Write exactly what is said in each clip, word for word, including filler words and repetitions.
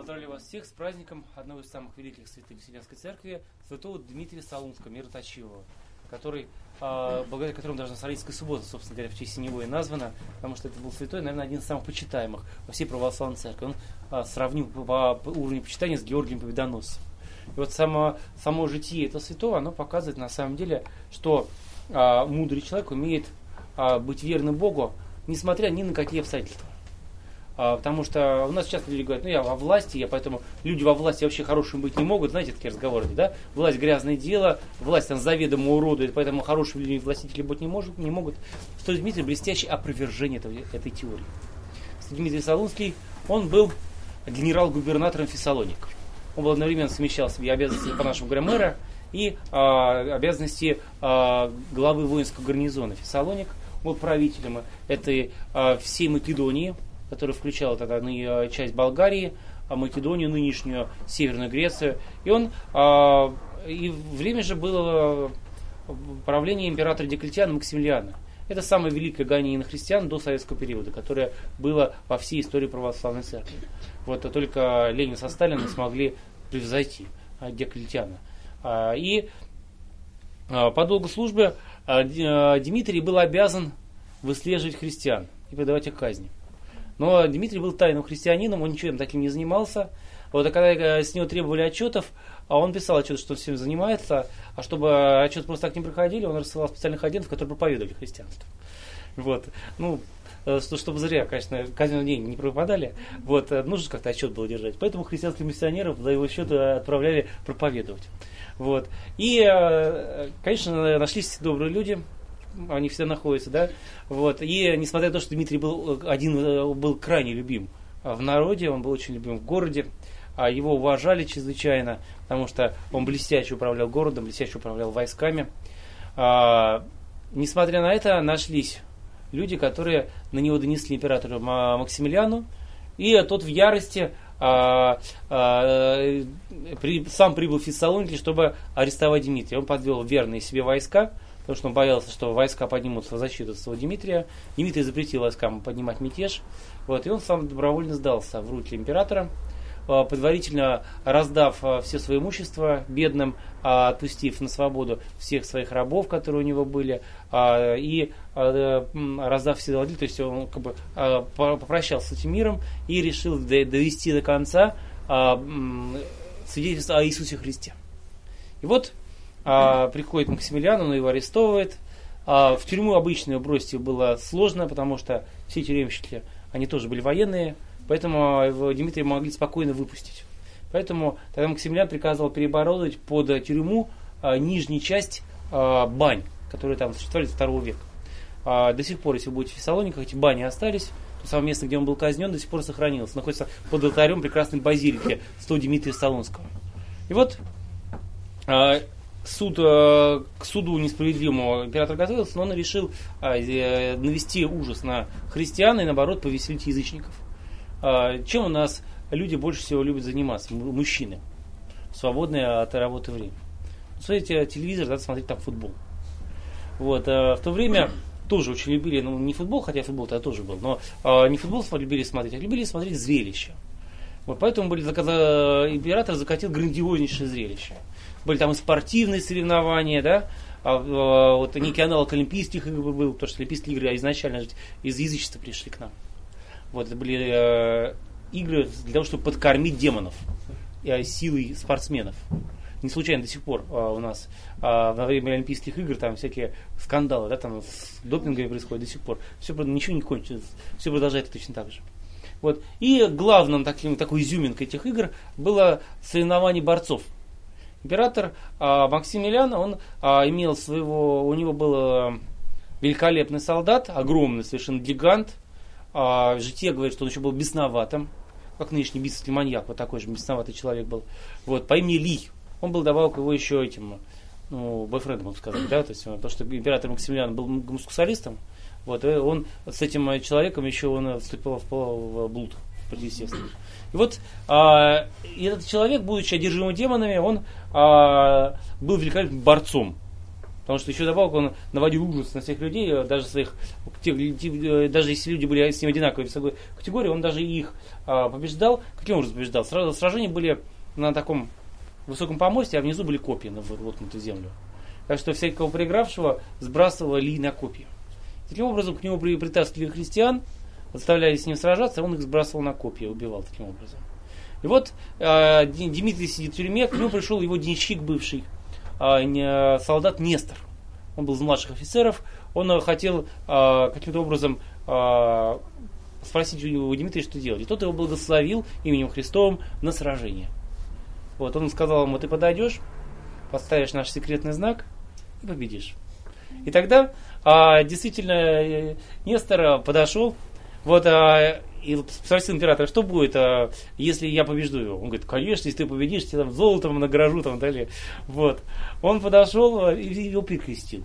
Поздравляю вас всех с праздником одного из самых великих святых Вселенской Церкви, святого Дмитрия Солунского, мироточивого, который, э, благодаря которому даже Нассалийская суббота, собственно говоря, в честь него и названа, потому что это был святой, наверное, один из самых почитаемых во всей православной церкви. Он э, сравним по, по уровню почитания с Георгием Победоносцем. И вот само, само житие этого святого, оно показывает на самом деле, что э, мудрый человек умеет э, быть верным Богу, несмотря ни на какие обстоятельства. Потому что у нас часто люди говорят, ну я во власти, я поэтому люди во власти вообще хорошими быть не могут, знаете, такие разговоры, да? Власть грязное дело, власть там заведомо уродует, поэтому хорошими людьми властители быть не, может, не могут. Что Дмитрий блестящее опровержение этой, этой теории. Дмитрий Солунский, он был генерал-губернатором Фессалоников. Он был одновременно совмещал в себе обязанности, по-нашему говоря, мэра и а, обязанности а, главы воинского гарнизона Фессалоник. Он был правителем этой а, всей Македонии, который включал тогда часть Болгарии, Македонию, нынешнюю Северную Грецию. И он а, и время же было правление императора Диоклетиана Максимилиана. Это самое великое гонение на христиан до советского периода, которое было во всей истории православной церкви. Вот а только Ленин со Сталиным смогли превзойти а, Диоклетиана. А, и а, по долгу службы а, Дмитрий был обязан выслеживать христиан и предавать их казни. Но Дмитрий был тайным христианином, он ничем таким не занимался. Вот, а когда с него требовали отчетов, а он писал отчет, что он всем занимается, а чтобы отчеты просто так не проходили, он рассылал специальных агентов, которые проповедовали христианство. Вот. Ну, чтобы зря, конечно, казенный день не пропадали, вот, нужно как-то отчет было держать. Поэтому христианских миссионеров за его счет отправляли проповедовать. Вот. И, конечно, нашлись добрые люди. Они все находятся, да, вот, и несмотря на то, что Дмитрий был один, был крайне любим в народе, он был очень любим в городе, а его уважали чрезвычайно, потому что он блестяще управлял городом, блестяще управлял войсками. А, несмотря на это, нашлись люди, которые на него донесли императору Максимилиану, и тот в ярости а, а, при, сам прибыл в Фессалоники, чтобы арестовать Дмитрия. Он подвел верные себе войска, потому что он боялся, что войска поднимутся в защиту своего Дмитрия. Дмитрий запретил войскам поднимать мятеж. Вот, и он сам добровольно сдался в руки императора, предварительно раздав все свое имущество бедным, отпустив на свободу всех своих рабов, которые у него были, и раздав все долги. То есть он как бы попрощался с этим миром и решил довести до конца свидетельство о Иисусе Христе. И вот А, приходит Максимилиан, он его арестовывает. А, в тюрьму обычно его бросить было сложно, потому что все тюремщики, они тоже были военные, поэтому его Дмитрия могли спокойно выпустить. Поэтому тогда Максимилиан приказывал переоборудовать под тюрьму а, нижнюю часть а, бань, которые там существовали с второго века. А, до сих пор, если вы будете в Фессалониках, эти бани остались. То самое место, где он был казнен, до сих пор сохранилось. Находится под алтарем прекрасной базилики святого Дмитрия Солунского. И вот а, Суд, к суду несправедливому император готовился, но он решил навести ужас на христиан и, наоборот, повеселить язычников. Чем у нас люди больше всего любят заниматься? Мужчины. В свободное от работы время. Смотрите телевизор, надо смотреть там футбол. Вот. В то время тоже очень любили, ну не футбол, хотя футбол тогда тоже был, но не футбол любили смотреть, а любили смотреть зрелища. Вот поэтому были, император закатил грандиознейшее зрелище. Были там и спортивные соревнования, да, а, а, вот некий аналог Олимпийских игр был, потому что Олимпийские игры изначально из язычества пришли к нам. Вот, это были э, игры для того, чтобы подкормить демонов э, силой спортсменов. Не случайно до сих пор э, у нас э, во время Олимпийских игр там всякие скандалы, да, там с допингами происходит до сих пор. Все, ничего не кончится, все продолжается точно так же. Вот. И главным таким, такой изюминкой этих игр было соревнование борцов. Император а, Максимилиан, он а, имел своего, у него был а, великолепный солдат, огромный совершенно гигант. А, житие говорит, что он еще был бесноватым, как нынешний бесовский маньяк, вот такой же бесноватый человек был. Вот, по имени Ли. Он был добавок его еще этим, ну, бойфрендом, можно сказать, да, то есть, то, что император Максимилиан был гомосексуалистом, вот, он с этим человеком еще он вступил в, в блуд противоестественный. И вот а, и этот человек, будучи одержимым демонами, он а, был великолепным борцом. Потому что еще добавок он наводил ужас на всех людей, даже своих, тех, даже если люди были с ним одинаковой весовой категории, он даже их а, побеждал. Каким образом побеждал? Сразу сражения были на таком высоком помосте, а внизу были копья на воткнутую землю. Так что всякого проигравшего сбрасывали на копья. Таким образом, к нему притаскивали христиан, заставляли с ним сражаться, он их сбрасывал на копья, убивал таким образом. И вот э, Дмитрий сидит в тюрьме, к нему пришел его денщик бывший, э, солдат Нестор. Он был из младших офицеров, он э, хотел э, каким-то образом э, спросить у Дмитрия, что делать. И тот его благословил именем Христовым на сражение. Вот, он сказал ему: ты подойдешь, поставишь наш секретный знак и победишь. И тогда а, действительно Нестор подошел, вот, а, и спросил императора, что будет, а, если я побежду его. Он говорит: конечно, если ты победишь, тебе там золотом награжу, там далее. Вот. Он подошел и его прикрестил.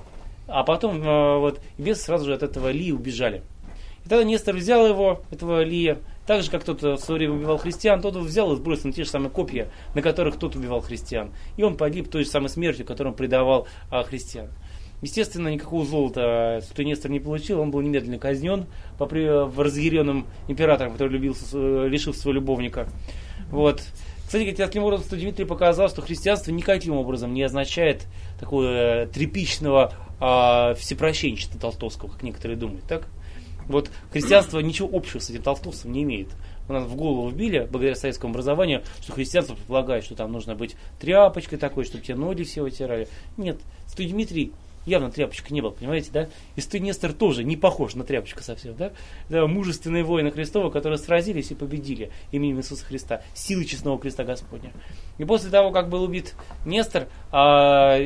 А потом а, вот, бесы сразу же от этого Лии убежали. И тогда Нестор взял его, этого Лия, так же, как тот в свое время убивал христиан, тот взял и сбросил на те же самые копья, на которых тот убивал христиан. И он погиб той же самой смертью, которую он предавал а, христиан. Естественно, никакого золота святой Нестор не получил, он был немедленно казнен по разъяренным императором, который любился, лишил своего любовника. Вот. Кстати, таким образом, святой Дмитрий показал, что христианство никаким образом не означает такого тряпичного а, всепрощенчества толстовского, как некоторые думают. Так? Вот христианство ничего общего с этим толстовством не имеет. У нас в голову вбили, благодаря советскому образованию, что христианство предполагает, что там нужно быть тряпочкой такой, чтобы тебе ноги все вытирали. Нет, святой Дмитрий явно тряпочка не был, понимаете, да? И святой Нестор тоже не похож на тряпочку совсем, да? Это мужественные воины Христовы, которые сразились и победили именем Иисуса Христа, силой честного креста Господня. И после того, как был убит Нестор, а,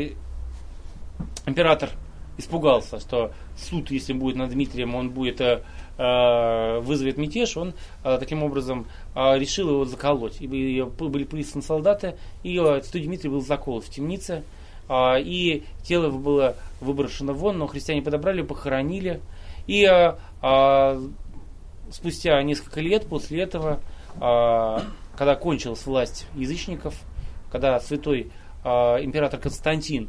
император испугался, что суд, если будет над Дмитрием, он будет э, вызовет мятеж, он э, таким образом э, решил его заколоть. И были присланы солдаты, и э, святой Дмитрий был заколот в темнице, э, и тело его было выброшено вон, но христиане подобрали, похоронили. И э, э, спустя несколько лет после этого, э, когда кончилась власть язычников, когда святой э, император Константин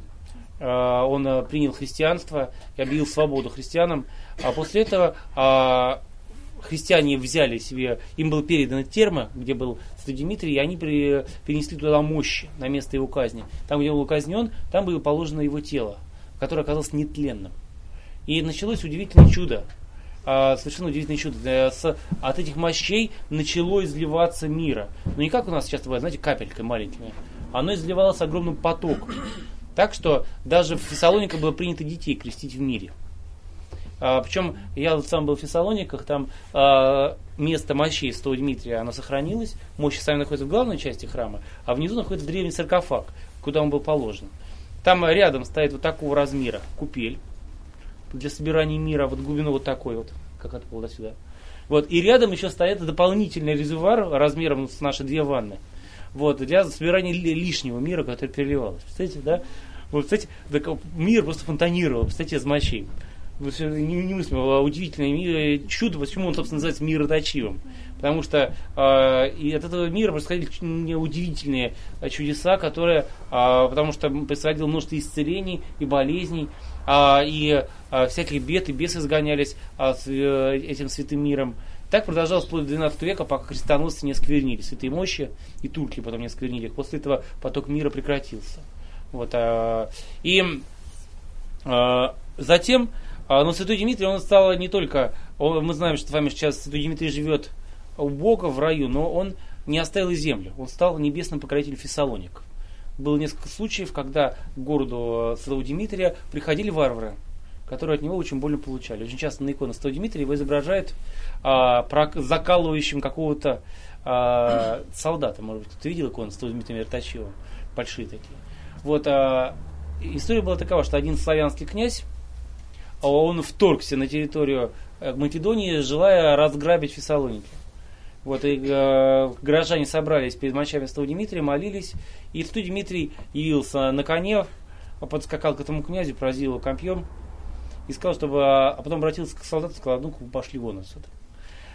он принял христианство и объявил свободу христианам. А после этого а, христиане взяли себе, им было передано термо, где был святой Дмитрий, и они при, перенесли туда мощи на место его казни. Там, где он был казнен, там было положено его тело, которое оказалось нетленным. И началось удивительное чудо. А, совершенно удивительное чудо. С, от этих мощей начало изливаться мира. Но не как у нас сейчас бывает, знаете, капелькой маленькими. Оно изливалось огромным потоком. Так что даже в Фессалониках было принято детей крестить в мире. А, причем я вот сам был в Фессалониках, там а, место мощей святого Дмитрия, оно сохранилось. Мощи сами находятся в главной части храма, а внизу находится древний саркофаг, куда он был положен. Там рядом стоит вот такого размера купель для собирания мира, вот глубину вот такой вот, как от пола до сюда. Вот, и рядом еще стоит дополнительный резервуар размером с наши две ванны. Вот, для собирания лишнего мира, который переливалось. Представляете, да? Вот, кстати, мир просто фонтанировал, представляете, из мощей. Немыслимо, удивительное чудо, почему он, собственно, называется мироточивым. Потому что э, и от этого мира происходили удивительные чудеса, которые, э, потому что происходило множество исцелений и болезней, э, и э, всяких бед, и бесы изгонялись э, с э, этим святым миром. Так продолжалось вплоть до двенадцатого века, пока крестоносцы не осквернили святые мощи, и турки потом не осквернили их. После этого поток мира прекратился. Вот, а, и а, затем, а, но святой Дмитрий, он стал не только, он, мы знаем, что с вами сейчас святой Дмитрий живет у Бога в раю, но он не оставил и землю, он стал небесным покорителем Фессалоник. Было несколько случаев, когда к городу святого Дмитрия приходили варвары, которые от него очень больно получали. Очень часто на иконе святого Дмитрия его изображают а, закалывающим какого-то а, солдата. Может быть, кто-то видел икону святого Дмитрия Мироточивого? Большие такие. Вот, а, история была такова, что один славянский князь, он вторгся на территорию Македонии, желая разграбить Фессалоники. Вот, и э, горожане собрались перед мощами святого Дмитрия, молились, и святой Дмитрий явился на коне, подскакал к этому князю, поразил его копьем, и сказал, чтобы, а потом обратился к солдату и сказал: ну-ка, пошли вон отсюда.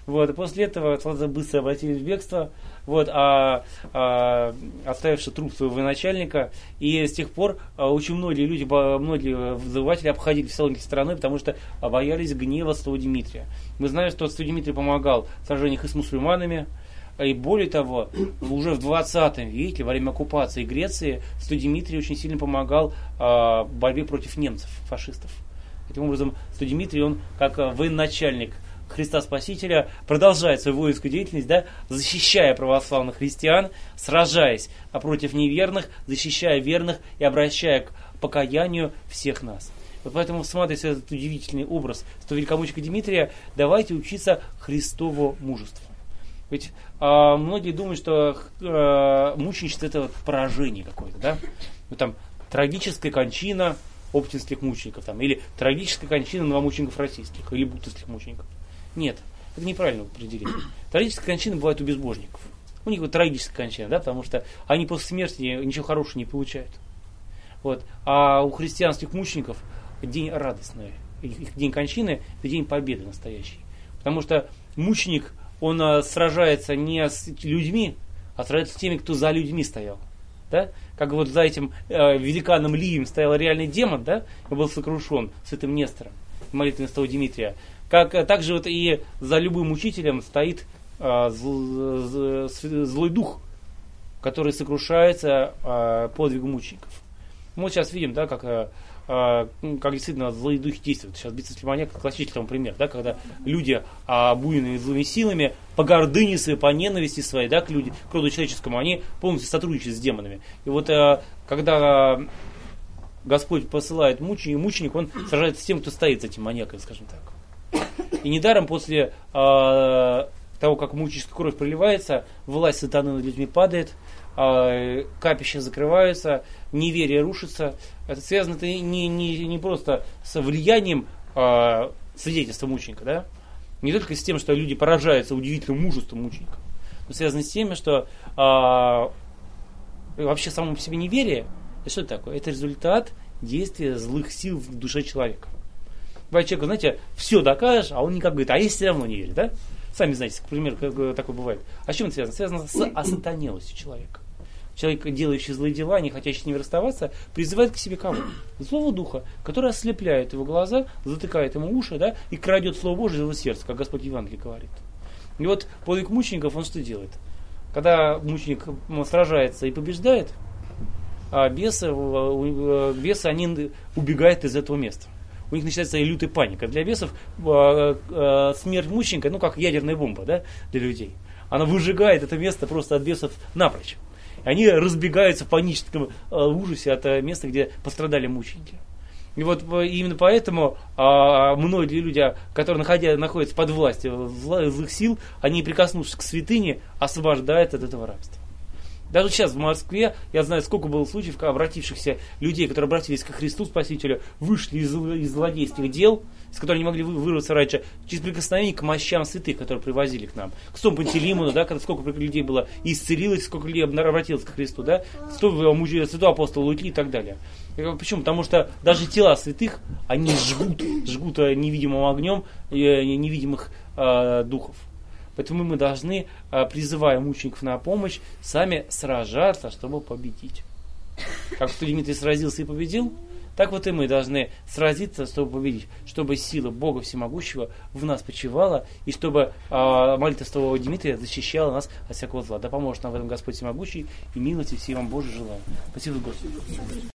Вот, и после этого солдаты быстро обратились в бегство, вот, а, а, оставивши труп своего начальника. И с тех пор а, очень многие люди, многие завоеватели обходили Фессалоники стороной, потому что боялись гнева святого Дмитрия. Мы знаем, что святой Дмитрий помогал в сражениях и с мусульманами. И более того, уже в двадцатом веке, во время оккупации Греции, святой Дмитрий очень сильно помогал а, в борьбе против немцев, фашистов. Таким образом, святой Дмитрий, он как военачальник Христа Спасителя, продолжает свою воинскую деятельность, да, защищая православных христиан, сражаясь против неверных, защищая верных и обращая к покаянию всех нас. Вот поэтому, всматриваясь в этот удивительный образ святого великомученика Дмитрия, давайте учиться Христову мужеству. Ведь а, многие думают, что а, мученичество это вот поражение какое-то, да? Ну, там, трагическая кончина оптинских мучеников, там, или трагическая кончина новомучеников российских, или бутовских мучеников. Нет, это неправильное определение. Трагическая кончина бывает у безбожников. У них вот трагическая кончина, да, потому что они после смерти ничего хорошего не получают. Вот. А у христианских мучеников день радостный. Их день кончины – это день победы настоящий. Потому что мученик, он а, сражается не с людьми, а сражается с теми, кто за людьми стоял. Да? Как вот за этим э, великаном Лием стоял реальный демон, да, и был сокрушен святым Нестором, молитвой святого Дмитрия. Как, также вот и за любым учителем стоит э, зл, зл, злой дух, который сокрушается э, подвигом мучеников. Мы вот сейчас видим, да, как, э, как действительно злые духи действуют. Сейчас битва с Лимоняк классический тому пример, да, когда люди, обуянные злыми силами, по гордыне своей, по ненависти своей, да, к, люди, к роду человеческому, они полностью сотрудничают с демонами. И вот э, когда Господь посылает мученик, мученик, он сражается с тем, кто стоит за этим маньяком, скажем так. И недаром после э, того, как мученическая кровь проливается, власть сатаны над людьми падает, э, капища закрываются, неверие рушится. Это связано это не, не, не просто с влиянием э, свидетельства мученика, да? Не только с тем, что люди поражаются удивительным мужеством мученика, но связано с тем, что э, вообще само по себе неверие, это что это такое? Это результат действия злых сил в душе человека. Бывает человеку, знаете, все докажешь, а он никак говорит, а я все равно не верю, да? Сами знаете, к примеру, как такое бывает. А с чем это связано? Связано с осатанелостью человека. Человек, делающий злые дела, не хотящий с ними расставаться, призывает к себе кого? Злого духа, который ослепляет его глаза, затыкает ему уши, да, и крадет Слово Божие из его сердца, как Господь в Евангелии говорит. И вот подвиг мучеников, он что делает? Когда мученик сражается и побеждает, а бесы, бесы они убегают из этого места. У них начинается лютая паника. Для бесов э, э, смерть мученика, ну как ядерная бомба, да, для людей. Она выжигает это место просто от бесов напрочь. Они разбегаются в паническом э, ужасе от э, места, где пострадали мученики. И вот э, именно поэтому э, многие люди, которые находя, находятся под властью зла, злых сил, они, прикоснувшись к святыне, освобождают от этого рабства. Даже сейчас в Москве, я знаю, сколько было случаев, обратившихся людей, которые обратились к Христу Спасителю, вышли из, из злодейских дел, из которых не могли вырваться раньше, через прикосновение к мощам святых, которые привозили к нам. К Святому Пантелеймону, да, когда сколько людей было исцелилось, сколько людей обратилось к Христу, да, святого апостола Луки и так далее. Почему? Потому что даже тела святых, они жгут, жгут невидимым огнем невидимых э, духов. Поэтому мы должны, призывая мучеников на помощь, сами сражаться, чтобы победить. Как святой Дмитрий сразился и победил, так вот и мы должны сразиться, чтобы победить, чтобы сила Бога Всемогущего в нас почивала, и чтобы молитва святого Дмитрия защищала нас от всякого зла. Да поможет нам в этом Господь Всемогущий, и милости всем вам Божьей желаем. Спасибо, Господи.